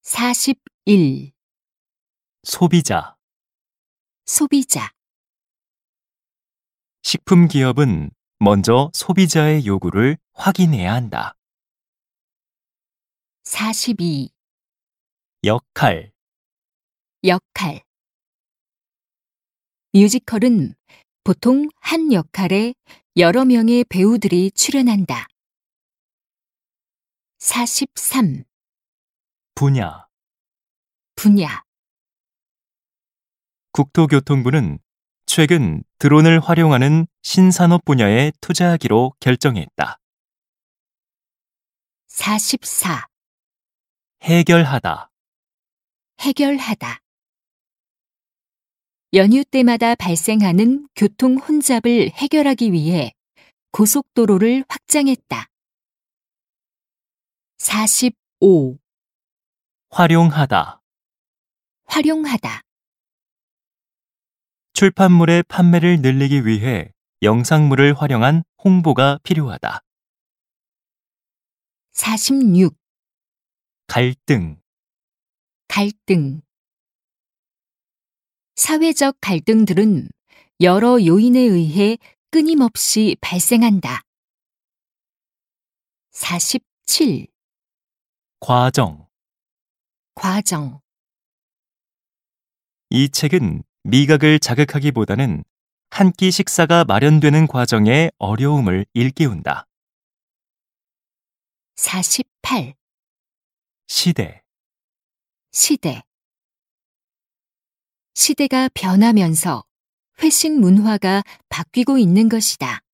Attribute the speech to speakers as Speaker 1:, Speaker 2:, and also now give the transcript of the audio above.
Speaker 1: 41.
Speaker 2: 소비자.
Speaker 1: 소비자.
Speaker 2: 식품 기업은 먼저 소비자의 요구를 확인해야 한다.
Speaker 1: 42.
Speaker 2: 역할.
Speaker 1: 역할. 뮤지컬은 보통 한 역할에 여러 명의 배우들이 출연한다. 43.
Speaker 2: 분야.
Speaker 1: 분야.
Speaker 2: 국토교통부는 최근 드론을 활용하는 신산업 분야에 투자하기로 결정했다.
Speaker 1: 44.
Speaker 2: 해결하다.
Speaker 1: 해결하다. 연휴 때마다 발생하는 교통 혼잡을 해결하기 위해 고속도로를 확장했다. 45.
Speaker 2: 활용하다.
Speaker 1: 활용하다.
Speaker 2: 출판물의 판매를 늘리기 위해 영상물을 활용한 홍보가 필요하다.
Speaker 1: 46.
Speaker 2: 갈등.
Speaker 1: 갈등. 사회적 갈등들은 여러 요인에 의해 끊임없이 발생한다. 47.
Speaker 2: 과정.
Speaker 1: 과정.
Speaker 2: 이 책은 미각을 자극하기보다는 한 끼 식사가 마련되는 과정의 어려움을 일깨운다.
Speaker 1: 48.
Speaker 2: 시대.
Speaker 1: 시대. 시대가 변하면서 회식 문화가 바뀌고 있는 것이다.